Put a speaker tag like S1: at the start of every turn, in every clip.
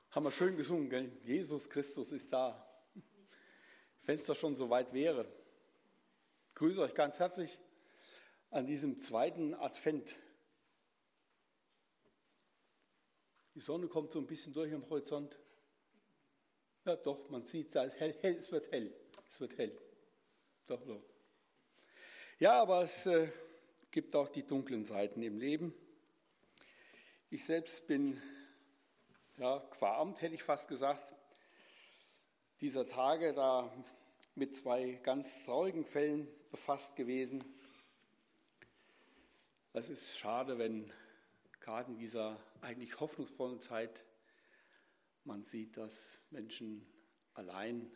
S1: Haben wir schön gesungen, gell? Jesus Christus ist da. Wenn es doch schon so weit wäre. Ich grüße euch ganz herzlich an diesem zweiten Advent. Die Sonne kommt so ein bisschen durch am Horizont. Ja doch, man sieht es hell, es wird hell. Es wird hell. Doch, doch. Ja, aber es gibt auch die dunklen Seiten im Leben. Ich selbst bin qua Amt, hätte ich fast gesagt, dieser Tage da mit zwei ganz traurigen Fällen befasst gewesen. Es ist schade, wenn gerade in dieser eigentlich hoffnungsvollen Zeit man sieht, dass Menschen allein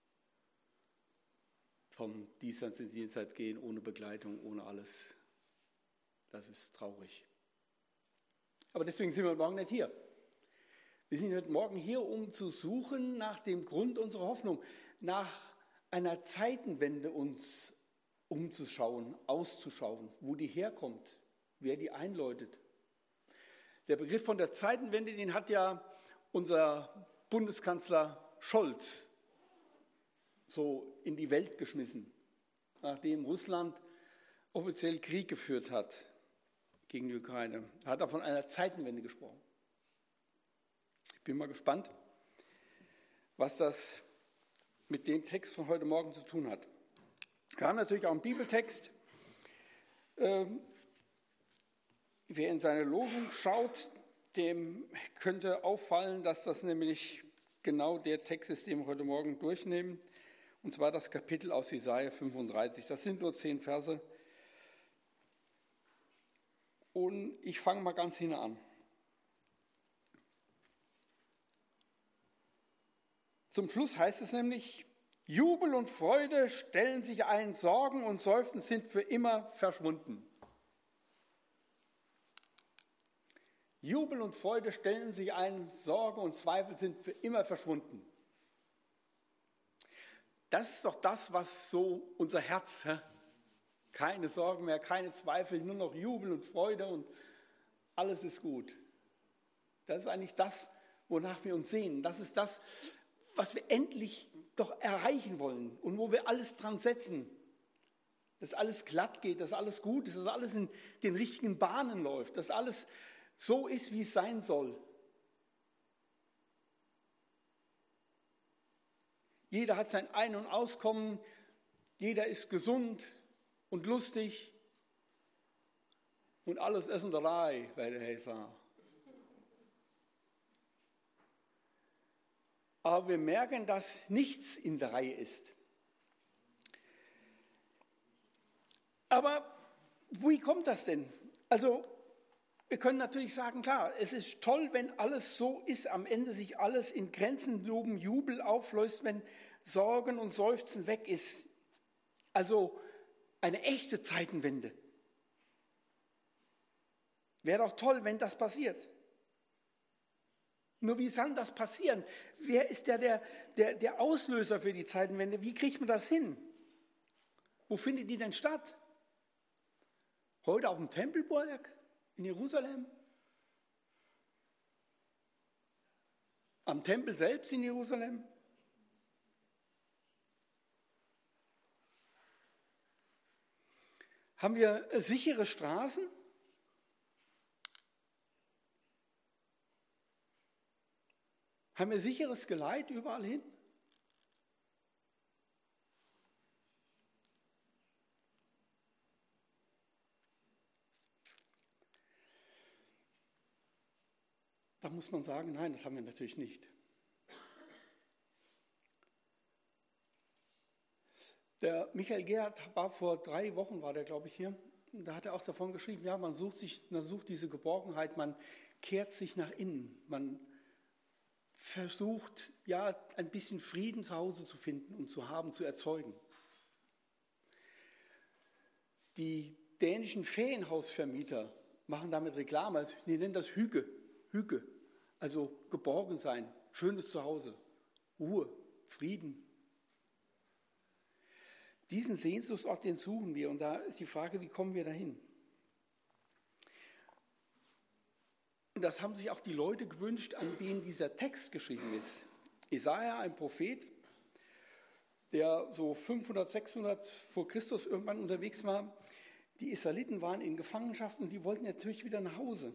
S1: vom Diesseits ins Jenseits gehen, ohne Begleitung, ohne alles. Das ist traurig. Aber deswegen sind wir heute Morgen nicht hier. Wir sind heute Morgen hier, um zu suchen nach dem Grund unserer Hoffnung, nach einer Zeitenwende uns umzuschauen, auszuschauen, wo die herkommt, wer die einläutet. Der Begriff von der Zeitenwende, den hat ja unser Bundeskanzler Scholz so in die Welt geschmissen, nachdem Russland offiziell Krieg geführt hat gegen die Ukraine. Er hat von einer Zeitenwende gesprochen. Ich bin mal gespannt, was das mit dem Text von heute Morgen zu tun hat. Wir haben natürlich auch einen Bibeltext. Wer in seine Losung schaut, dem könnte auffallen, dass das nämlich genau der Text ist, den wir heute Morgen durchnehmen. Und zwar das Kapitel aus Jesaja 35. Das sind nur 10 Verse. Und ich fange mal ganz hinten an. Zum Schluss heißt es nämlich, Jubel und Freude stellen sich ein, Sorgen und Seufzen sind für immer verschwunden. Jubel und Freude stellen sich ein, Sorgen und Zweifel sind für immer verschwunden. Das ist doch das, was so unser Herz, keine Sorgen mehr, keine Zweifel, nur noch Jubel und Freude und alles ist gut. Das ist eigentlich das, wonach wir uns sehnen. Das ist das, was wir endlich doch erreichen wollen und wo wir alles dran setzen, dass alles glatt geht, dass alles gut ist, dass alles in den richtigen Bahnen läuft, dass alles so ist, wie es sein soll. Jeder hat sein Ein- und Auskommen, jeder ist gesund und lustig und alles ist in der Reihe, weil der Herr sagt. Aber wir merken, dass nichts in der Reihe ist. Aber wie kommt das denn? Also wir können natürlich sagen, klar, es ist toll, wenn alles so ist, am Ende sich alles in grenzenlosem Jubel auflöst, wenn Sorgen und Seufzen weg ist. Also eine echte Zeitenwende. Wäre doch toll, wenn das passiert. Nur wie kann das passieren? Wer ist der Auslöser für die Zeitenwende? Wie kriegt man das hin? Wo findet die denn statt? Heute auf dem Tempelberg in Jerusalem? Am Tempel selbst in Jerusalem? Haben wir sichere Straßen? Haben wir sicheres Geleit überall hin? Da muss man sagen, nein, das haben wir natürlich nicht. Der Michael Gerhardt war vor 3 Wochen, war der glaube ich hier, und da hat er auch davon geschrieben, ja, man sucht diese Geborgenheit, man kehrt sich nach innen, man versucht, ja, ein bisschen Frieden zu Hause zu finden und zu haben, zu erzeugen. Die dänischen Ferienhausvermieter machen damit Reklame, also die nennen das Hygge, also geborgen sein, schönes Zuhause, Ruhe, Frieden. Diesen Sehnsuchtsort, den suchen wir und da ist die Frage, wie kommen wir dahin? Und das haben sich auch die Leute gewünscht, an denen dieser Text geschrieben ist. Jesaja, ein Prophet, der so 500, 600 vor Christus irgendwann unterwegs war. Die Israeliten waren in Gefangenschaft und die wollten natürlich wieder nach Hause.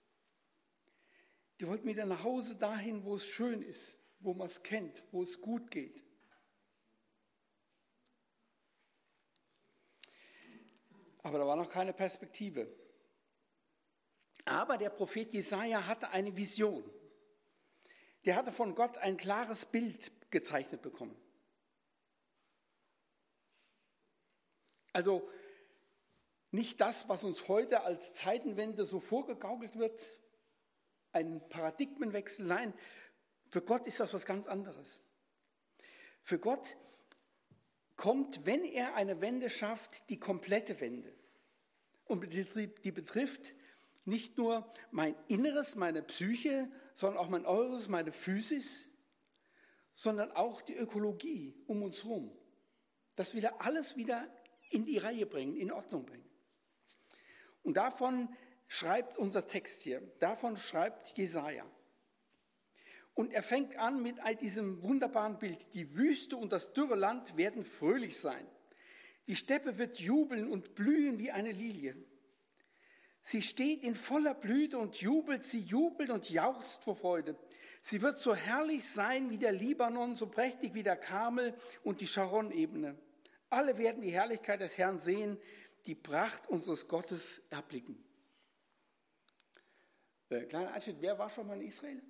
S1: Die wollten wieder nach Hause dahin, wo es schön ist, wo man es kennt, wo es gut geht. Aber da war noch keine Perspektive. Aber der Prophet Jesaja hatte eine Vision. Der hatte von Gott ein klares Bild gezeichnet bekommen. Also nicht das, was uns heute als Zeitenwende so vorgegaukelt wird, ein Paradigmenwechsel. Nein, für Gott ist das was ganz anderes. Für Gott kommt, wenn er eine Wende schafft, die komplette Wende. Und die betrifft nicht nur mein Inneres, meine Psyche, sondern auch mein Äußeres, meine Physis, sondern auch die Ökologie um uns herum. Das wieder alles wieder in die Reihe bringen, in Ordnung bringen. Und davon schreibt unser Text hier, davon schreibt Jesaja. Und er fängt an mit diesem wunderbaren Bild. Die Wüste und das dürre Land werden fröhlich sein. Die Steppe wird jubeln und blühen wie eine Lilie. Sie steht in voller Blüte und jubelt, sie jubelt und jauchzt vor Freude. Sie wird so herrlich sein wie der Libanon, so prächtig wie der Karmel und die Sharon-Ebene. Alle werden die Herrlichkeit des Herrn sehen, die Pracht unseres Gottes erblicken. Kleiner Einschnitt, wer war schon mal in Israel?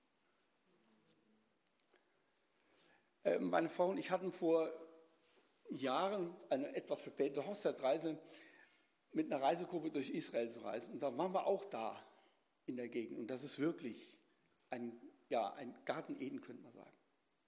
S1: Meine Frau und ich hatten vor Jahren eine etwas verspätete Hochzeitsreise, mit einer Reisegruppe durch Israel zu reisen. Und da waren wir auch da in der Gegend. Und das ist wirklich ein Garten Eden, könnte man sagen.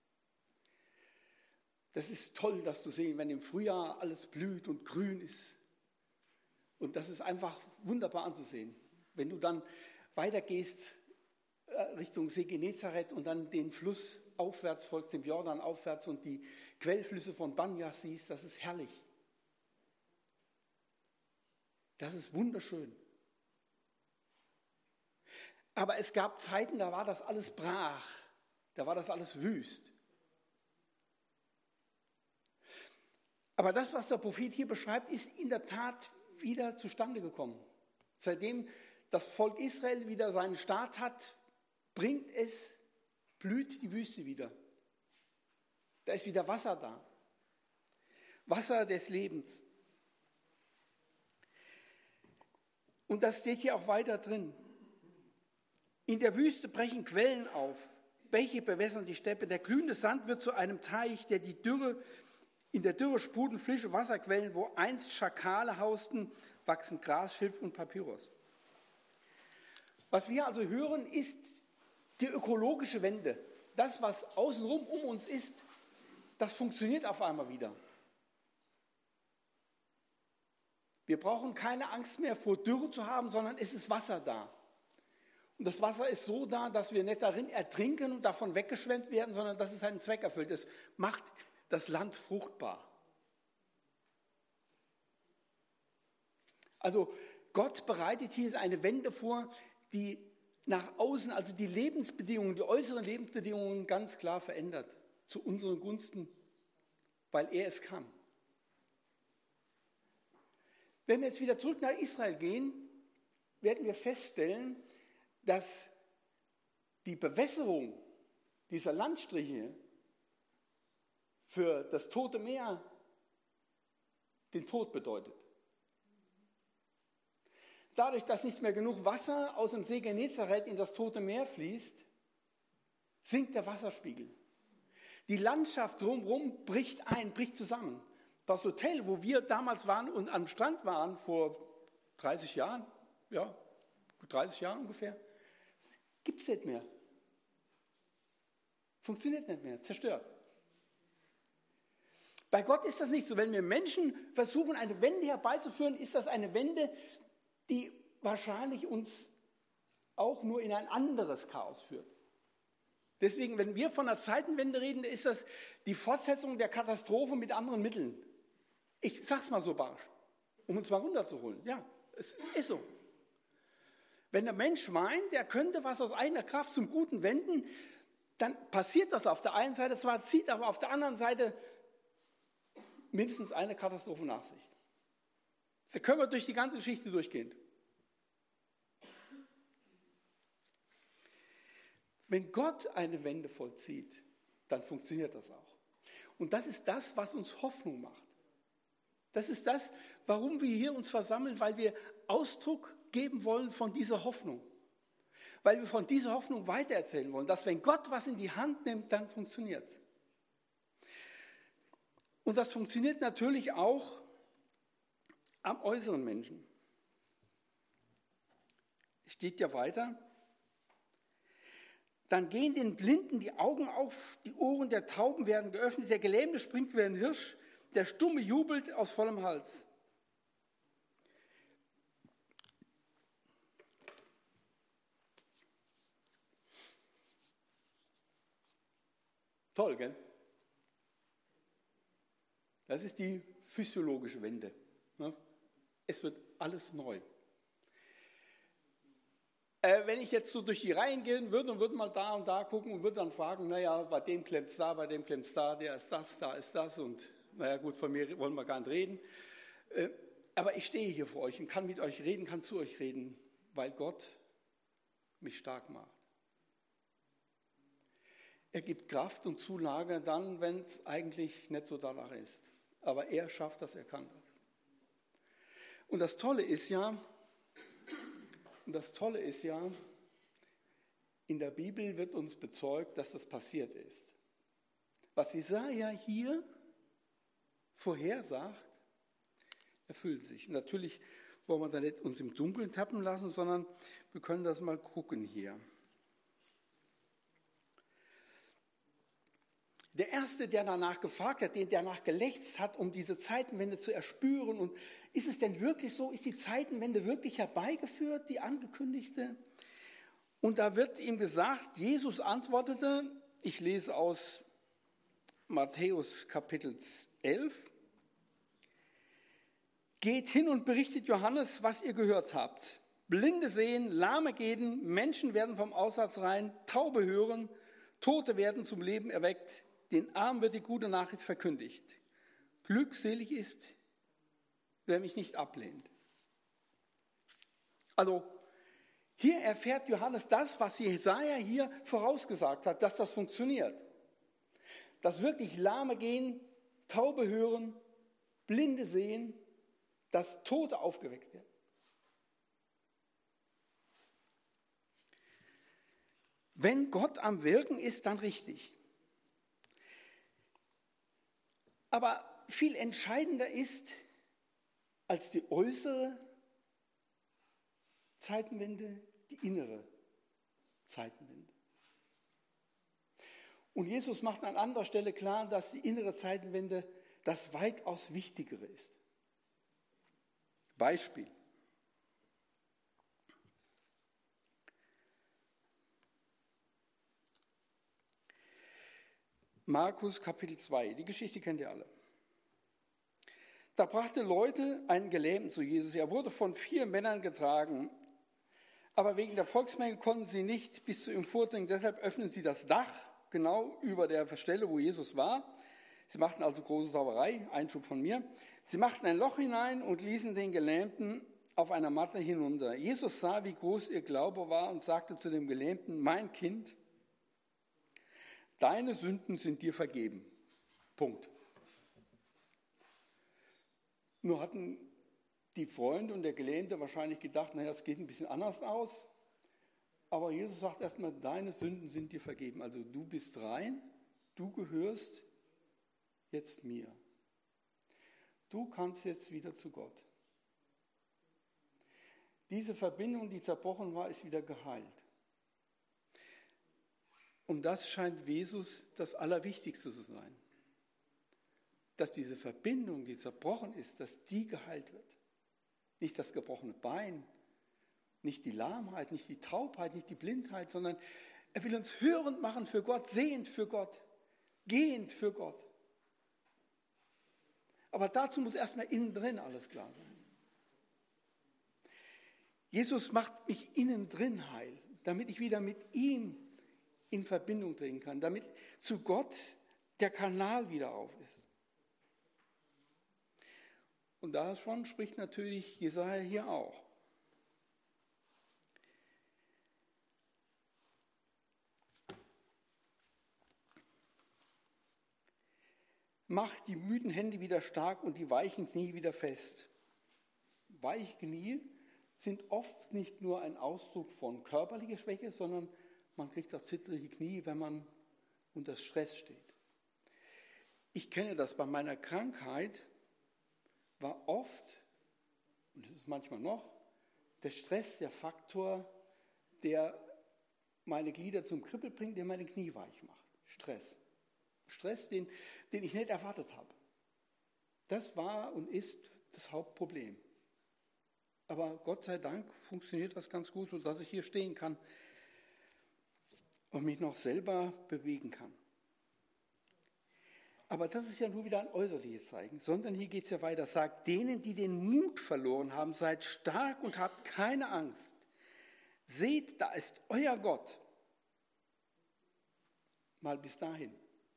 S1: Das ist toll, das zu sehen, wenn im Frühjahr alles blüht und grün ist. Und das ist einfach wunderbar anzusehen. Wenn du dann weitergehst Richtung See Genezareth und dann den Fluss aufwärts folgst, dem Jordan aufwärts und die Quellflüsse von Banja siehst, das ist herrlich. Das ist wunderschön. Aber es gab Zeiten, da war das alles brach, da war das alles wüst. Aber das, was der Prophet hier beschreibt, ist in der Tat wieder zustande gekommen. Seitdem das Volk Israel wieder seinen Staat hat, blüht die Wüste wieder. Da ist wieder Wasser da. Wasser des Lebens. Und das steht hier auch weiter drin. In der Wüste brechen Quellen auf, Bäche bewässern die Steppe, der glühende Sand wird zu einem Teich, in der Dürre sprudeln frische Wasserquellen, wo einst Schakale hausten, wachsen Gras, Schilf und Papyrus. Was wir also hören, ist die ökologische Wende. Das, was außenrum um uns ist, das funktioniert auf einmal wieder. Wir brauchen keine Angst mehr vor Dürre zu haben, sondern es ist Wasser da. Und das Wasser ist so da, dass wir nicht darin ertrinken und davon weggeschwemmt werden, sondern dass es seinen Zweck erfüllt. Es macht das Land fruchtbar. Also Gott bereitet hier eine Wende vor, die nach außen, also die Lebensbedingungen, die äußeren Lebensbedingungen ganz klar verändert. Zu unseren Gunsten, weil er es kann. Wenn wir jetzt wieder zurück nach Israel gehen, werden wir feststellen, dass die Bewässerung dieser Landstriche für das Tote Meer den Tod bedeutet. Dadurch, dass nicht mehr genug Wasser aus dem See Genezareth in das Tote Meer fließt, sinkt der Wasserspiegel. Die Landschaft drumherum bricht zusammen. Das Hotel, wo wir damals waren und am Strand waren, vor 30 Jahren, ja, 30 Jahren ungefähr, gibt es nicht mehr. Funktioniert nicht mehr, zerstört. Bei Gott ist das nicht so. Wenn wir Menschen versuchen, eine Wende herbeizuführen, ist das eine Wende, die wahrscheinlich uns auch nur in ein anderes Chaos führt. Deswegen, wenn wir von einer Zeitenwende reden, ist das die Fortsetzung der Katastrophe mit anderen Mitteln. Ich sag's mal so barsch, um uns mal runterzuholen. Ja, es ist so. Wenn der Mensch meint, er könnte was aus eigener Kraft zum Guten wenden, dann passiert das auf der einen Seite zwar, zieht aber auf der anderen Seite mindestens eine Katastrophe nach sich. Da können wir durch die ganze Geschichte durchgehen. Wenn Gott eine Wende vollzieht, dann funktioniert das auch. Und das ist das, was uns Hoffnung macht. Das ist das, warum wir hier uns versammeln, weil wir Ausdruck geben wollen von dieser Hoffnung. Weil wir von dieser Hoffnung weitererzählen wollen, dass wenn Gott was in die Hand nimmt, dann funktioniert es. Und das funktioniert natürlich auch am äußeren Menschen. Steht ja weiter. Dann gehen den Blinden die Augen auf, die Ohren der Tauben werden geöffnet, der Gelähmte springt wie ein Hirsch, der Stumme jubelt aus vollem Hals. Toll, gell? Das ist die physiologische Wende. Es wird alles neu. Wenn ich jetzt so durch die Reihen gehen würde und würde mal da und da gucken und würde dann fragen, naja, bei dem klemmt es da, bei dem klemmt es da, der ist das, da ist das und naja gut, von mir wollen wir gar nicht reden. Aber ich stehe hier vor euch und kann mit euch reden, kann zu euch reden, weil Gott mich stark macht. Er gibt Kraft und Zulage dann, wenn es eigentlich nicht so danach ist. Aber er schafft das, er kann das. Und das Tolle ist ja, in der Bibel wird uns bezeugt, dass das passiert ist. Was Jesaja hier vorhersagt, erfüllt sich. Und natürlich wollen wir da nicht uns im Dunkeln tappen lassen, sondern wir können das mal gucken hier. Der Erste, der danach gefragt hat, der danach gelächzt hat, um diese Zeitenwende zu erspüren. Und ist es denn wirklich so? Ist die Zeitenwende wirklich herbeigeführt, die angekündigte? Und da wird ihm gesagt, Jesus antwortete, ich lese aus Matthäus Kapitel 11, geht hin und berichtet Johannes, was ihr gehört habt. Blinde sehen, Lahme gehen, Menschen werden vom Aussatz rein, Taube hören, Tote werden zum Leben erweckt, den Armen wird die gute Nachricht verkündigt. Glückselig ist, wer mich nicht ablehnt. Also hier erfährt Johannes das, was Jesaja hier vorausgesagt hat, dass das funktioniert. Dass wirklich Lahme gehen, Taube hören, Blinde sehen, dass Tote aufgeweckt werden. Wenn Gott am Wirken ist, dann richtig. Aber viel entscheidender ist als die äußere Zeitenwende die innere Zeitenwende. Und Jesus macht an anderer Stelle klar, dass die innere Zeitenwende das weitaus Wichtigere ist. Beispiel. Markus Kapitel 2, die Geschichte kennt ihr alle. Da brachten Leute einen Gelähmten zu Jesus. Er wurde von 4 Männern getragen, aber wegen der Volksmenge konnten sie nicht bis zu ihm vordringen. Deshalb öffneten sie das Dach genau über der Stelle, wo Jesus war. Sie machten also große Sauerei, Einschub von mir. Sie machten ein Loch hinein und ließen den Gelähmten auf einer Matte hinunter. Jesus sah, wie groß ihr Glaube war und sagte zu dem Gelähmten, mein Kind, deine Sünden sind dir vergeben. Punkt. Nur hatten die Freunde und der Gelähmte wahrscheinlich gedacht, naja, es geht ein bisschen anders aus. Aber Jesus sagt erstmal, deine Sünden sind dir vergeben. Also du bist rein, du gehörst jetzt mir. Du kannst jetzt wieder zu Gott. Diese Verbindung, die zerbrochen war, ist wieder geheilt. Und das scheint Jesus das Allerwichtigste zu sein. Dass diese Verbindung, die zerbrochen ist, dass die geheilt wird. Nicht das gebrochene Bein, nicht die Lahmheit, nicht die Taubheit, nicht die Blindheit, sondern er will uns hörend machen für Gott, sehend für Gott, gehend für Gott. Aber dazu muss erstmal innen drin alles klar sein. Jesus macht mich innen drin heil, damit ich wieder mit ihm in Verbindung treten kann, damit zu Gott der Kanal wieder auf ist. Und davon spricht natürlich Jesaja hier auch. Macht die müden Hände wieder stark und die weichen Knie wieder fest. Weiche Knie sind oft nicht nur ein Ausdruck von körperlicher Schwäche, sondern man kriegt auch zittrige Knie, wenn man unter Stress steht. Ich kenne das, bei meiner Krankheit war oft, und es ist manchmal noch, der Stress der Faktor, der meine Glieder zum Kribbeln bringt, der meine Knie weich macht. Stress, den ich nicht erwartet habe. Das war und ist das Hauptproblem. Aber Gott sei Dank funktioniert das ganz gut, sodass ich hier stehen kann und mich noch selber bewegen kann. Aber das ist ja nur wieder ein äußerliches Zeichen, sondern hier geht es ja weiter. Sagt denen, die den Mut verloren haben, seid stark und habt keine Angst. Seht, da ist euer Gott. Mal bis dahin.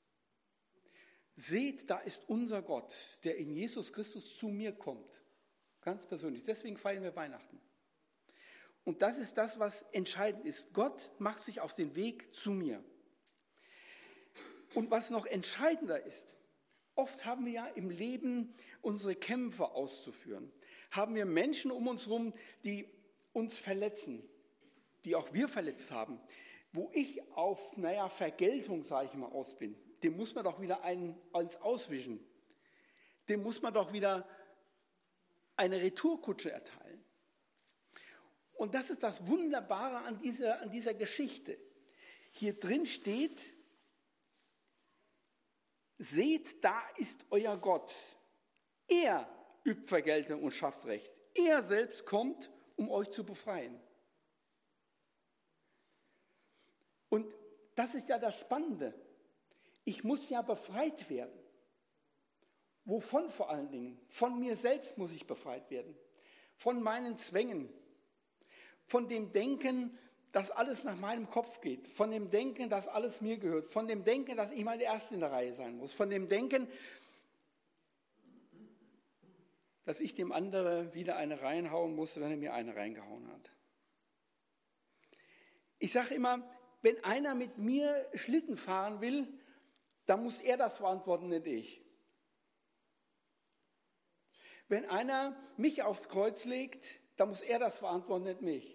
S1: Seht, da ist unser Gott, der in Jesus Christus zu mir kommt. Ganz persönlich. Deswegen feiern wir Weihnachten. Und das ist das, was entscheidend ist. Gott macht sich auf den Weg zu mir. Und was noch entscheidender ist, oft haben wir ja im Leben unsere Kämpfe auszuführen. Haben wir Menschen um uns herum, die uns verletzen, die auch wir verletzt haben, wo ich auf, Vergeltung, sage ich mal, aus bin. Dem muss man doch wieder eins auswischen. Dem muss man doch wieder eine Retourkutsche erteilen. Und das ist das Wunderbare an dieser Geschichte. Hier drin steht, seht, da ist euer Gott. Er übt Vergeltung und schafft Recht. Er selbst kommt, um euch zu befreien. Und das ist ja das Spannende. Ich muss ja befreit werden. Wovon vor allen Dingen? Von mir selbst muss ich befreit werden. Von meinen Zwängen. Von dem Denken, dass alles nach meinem Kopf geht. Von dem Denken, dass alles mir gehört. Von dem Denken, dass ich mal der Erste in der Reihe sein muss. Von dem Denken, dass ich dem anderen wieder eine reinhauen muss, wenn er mir eine reingehauen hat. Ich sage immer, wenn einer mit mir Schlitten fahren will, dann muss er das verantworten, nicht ich. Wenn einer mich aufs Kreuz legt, dann muss er das verantworten, nicht mich.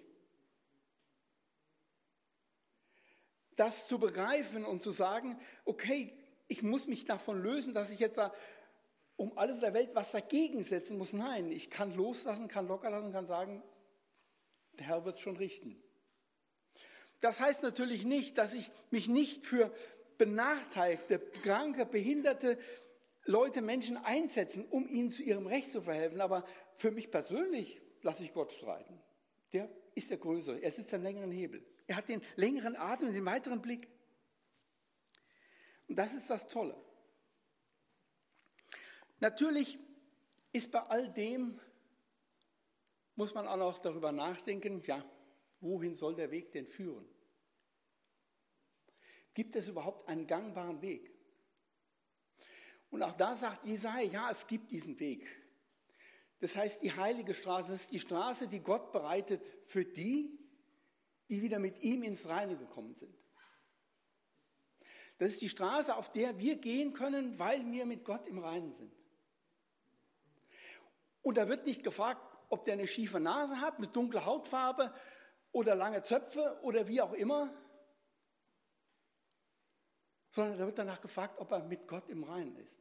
S1: Das zu begreifen und zu sagen, okay, ich muss mich davon lösen, dass ich jetzt da um alles der Welt was dagegen setzen muss. Nein, ich kann loslassen, kann locker lassen, kann sagen, der Herr wird es schon richten. Das heißt natürlich nicht, dass ich mich nicht für benachteiligte, kranke, behinderte Leute, Menschen einsetzen, um ihnen zu ihrem Recht zu verhelfen. Aber für mich persönlich lasse ich Gott streiten. Der ist der Größere. Er sitzt am längeren Hebel. Er hat den längeren Atem und den weiteren Blick. Und das ist das Tolle. Natürlich ist bei all dem, muss man auch noch darüber nachdenken, ja, wohin soll der Weg denn führen? Gibt es überhaupt einen gangbaren Weg? Und auch da sagt Jesaja, ja, es gibt diesen Weg. Das heißt, die heilige Straße, das ist die Straße, die Gott bereitet für die, die wieder mit ihm ins Reine gekommen sind. Das ist die Straße, auf der wir gehen können, weil wir mit Gott im Reinen sind. Und da wird nicht gefragt, ob der eine schiefe Nase hat, mit dunkler Hautfarbe oder lange Zöpfe oder wie auch immer, sondern da wird danach gefragt, ob er mit Gott im Reinen ist.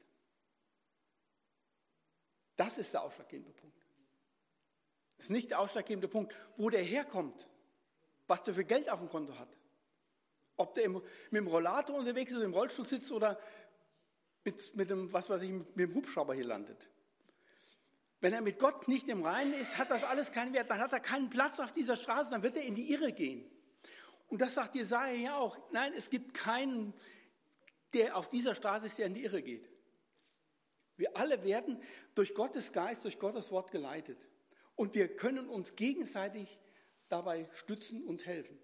S1: Das ist der ausschlaggebende Punkt. Das ist nicht der ausschlaggebende Punkt, wo der herkommt, was der für Geld auf dem Konto hat. Ob der mit dem Rollator unterwegs ist, oder im Rollstuhl sitzt oder mit dem Hubschrauber hier landet. Wenn er mit Gott nicht im Reinen ist, hat das alles keinen Wert. Dann hat er keinen Platz auf dieser Straße, dann wird er in die Irre gehen. Und das sagt Jesaja ja auch. Nein, es gibt keinen, der auf dieser Straße ist, der in die Irre geht. Wir alle werden durch Gottes Geist, durch Gottes Wort geleitet. Und wir können uns gegenseitig dabei stützen und helfen.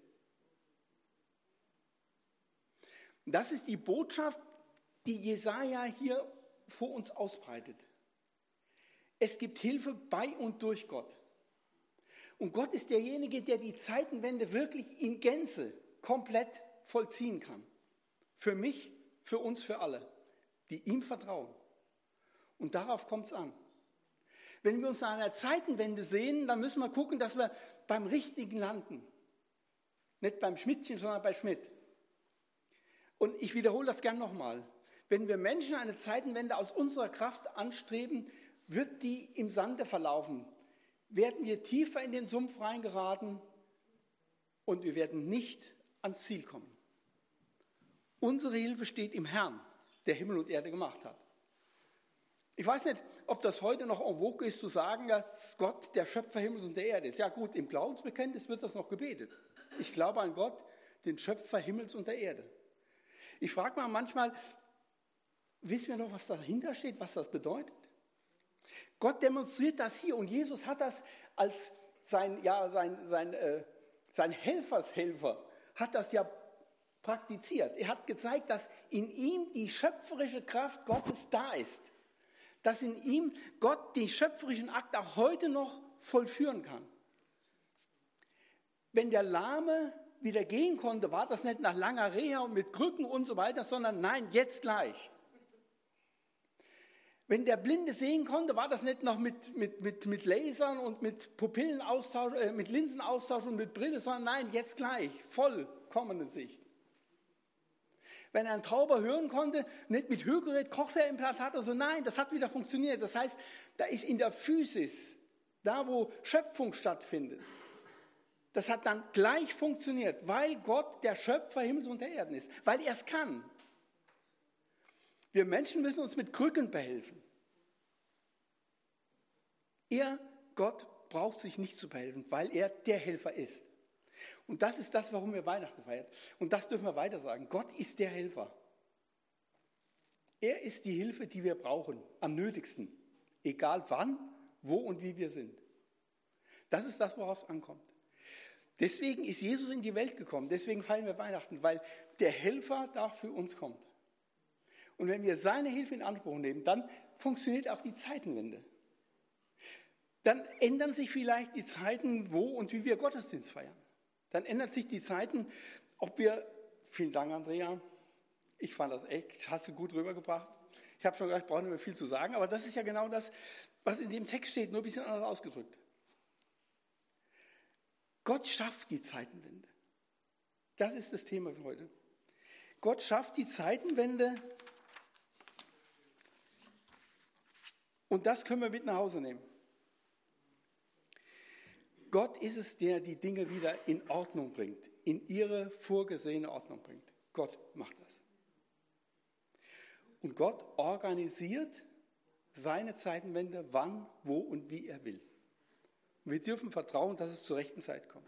S1: Das ist die Botschaft, die Jesaja hier vor uns ausbreitet. Es gibt Hilfe bei und durch Gott. Und Gott ist derjenige, der die Zeitenwende wirklich in Gänze komplett vollziehen kann. Für mich, für uns, für alle, die ihm vertrauen. Und darauf kommt es an. Wenn wir uns nach einer Zeitenwende sehen, dann müssen wir gucken, dass wir beim Richtigen landen. Nicht beim Schmidtchen, sondern bei Schmidt. Und ich wiederhole das gern nochmal. Wenn wir Menschen eine Zeitenwende aus unserer Kraft anstreben, wird die im Sande verlaufen. Werden wir tiefer in den Sumpf reingeraten und wir werden nicht ans Ziel kommen. Unsere Hilfe steht im Herrn, der Himmel und Erde gemacht hat. Ich weiß nicht, ob das heute noch en vogue ist, zu sagen, dass Gott der Schöpfer Himmels und der Erde ist. Ja gut, im Glaubensbekenntnis wird das noch gebetet. Ich glaube an Gott, den Schöpfer Himmels und der Erde. Ich frage mal manchmal, wissen wir noch, was dahinter steht, was das bedeutet? Gott demonstriert das hier und Jesus hat das als sein Helfershelfer, hat das ja praktiziert. Er hat gezeigt, dass in ihm die schöpferische Kraft Gottes da ist. Dass in ihm Gott den schöpferischen Akt auch heute noch vollführen kann. Wenn der Lahme wieder gehen konnte, war das nicht nach langer Reha und mit Krücken und so weiter, sondern nein, jetzt gleich. Wenn der Blinde sehen konnte, war das nicht noch mit Lasern und mit Pupillenaustausch, mit Linsenaustausch und mit Brille, sondern nein, jetzt gleich, vollkommene Sicht. Wenn ein Tauber hören konnte, nicht mit Hörgerät, Cochlea-Implantat oder so, nein, das hat wieder funktioniert. Das heißt, da ist in der Physis, da wo Schöpfung stattfindet, das hat dann gleich funktioniert, weil Gott der Schöpfer Himmels und der Erden ist, weil er es kann. Wir Menschen müssen uns mit Krücken behelfen. Gott, braucht sich nicht zu behelfen, weil er der Helfer ist. Und das ist das, warum wir Weihnachten feiern. Und das dürfen wir weiter sagen. Gott ist der Helfer. Er ist die Hilfe, die wir brauchen, am nötigsten. Egal wann, wo und wie wir sind. Das ist das, worauf es ankommt. Deswegen ist Jesus in die Welt gekommen. Deswegen feiern wir Weihnachten, weil der Helfer da für uns kommt. Und wenn wir seine Hilfe in Anspruch nehmen, dann funktioniert auch die Zeitenwende. Dann ändern sich vielleicht die Zeiten, wo und wie wir Gottesdienst feiern. Dann ändern sich die Zeiten, ob wir, vielen Dank Andrea, ich fand das echt, hast du gut rübergebracht. Ich habe schon gedacht, ich brauche nicht mehr viel zu sagen, aber das ist ja genau das, was in dem Text steht, nur ein bisschen anders ausgedrückt. Gott schafft die Zeitenwende. Das ist das Thema für heute. Gott schafft die Zeitenwende und das können wir mit nach Hause nehmen. Gott ist es, der die Dinge wieder in Ordnung bringt, in ihre vorgesehene Ordnung bringt. Gott macht das. Und Gott organisiert seine Zeitenwende, wann, wo und wie er will. Und wir dürfen vertrauen, dass es zur rechten Zeit kommt.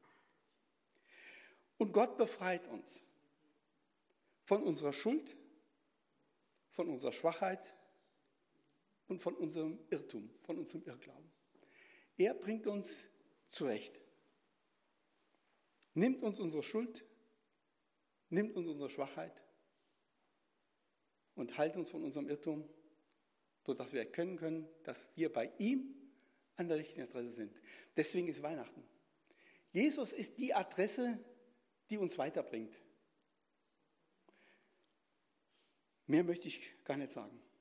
S1: Und Gott befreit uns von unserer Schuld, von unserer Schwachheit und von unserem Irrtum, von unserem Irrglauben. Er bringt uns zurecht. Nimmt uns unsere Schuld, nimmt uns unsere Schwachheit und heilt uns von unserem Irrtum, sodass wir erkennen können, dass wir bei ihm an der richtigen Adresse sind. Deswegen ist Weihnachten. Jesus ist die Adresse, die uns weiterbringt. Mehr möchte ich gar nicht sagen.